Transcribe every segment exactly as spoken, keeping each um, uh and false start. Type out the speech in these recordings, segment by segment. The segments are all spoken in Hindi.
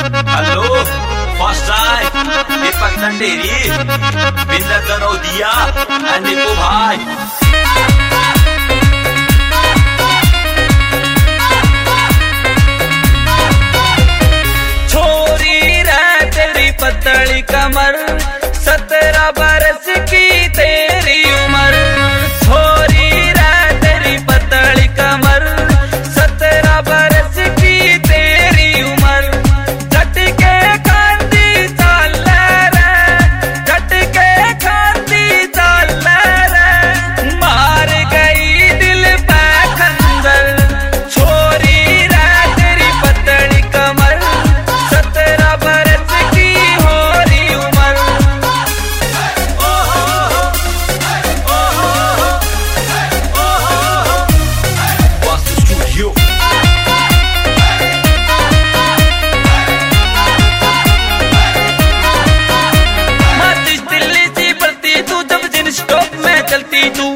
Halo, Fasai, Deepak Tanderi, Binda Danodia, and Nico Bhai. छोरी रे तेरी पतली कमर, सत्रह बरस की तेरी उम्र। छोरी रे तेरी पतली कमर, सत्रह बरस की तेरी उम्र। झटके खाती चाल रे, झटके खाती चाल रे, मार गई दिल पे खंजर। छोरी रे तेरी पतली कमर, सत्रह बरस की हो रही उम्र। Basta Studio. माचिस दिल्ली सी बढ़ती तू, जब जिन स्टॉप में चलती तू।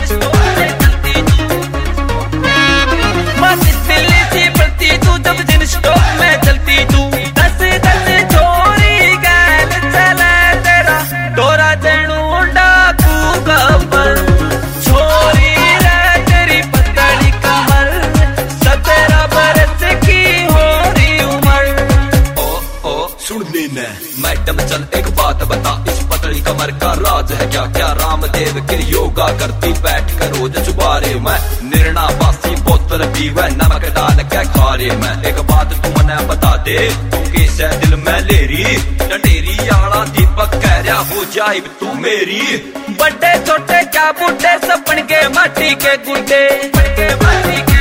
माचिस दिल्ली सी बढ़ती तू, जब जिन स्टॉप में चलती तू। दस दस छोरी गैल चले तेरा, तोरा जणू डाकू गब्बर। छोरी रे तेरी पतली कमर, सत्रह बरस की हो रही उम्र। ओ ओ सुन लेना मैडम, चल एक बात बता, इस पतली कमर का राज है क्या? क्या रामदेव के योगा करती बैठ कर रोज चुबारे मैं? निर्णा बासी बोतल पीवे, नमक डाल के खारे मैं। एक बात तू मने बता दे, तू कैसे दिल में ले रही? डंडेरी आला दीपक कह रहा हो जाए तू मेरी। बड़े छोटे क्या बूढ़े, सब बन के माटी के गुड्डे, बन के माटी के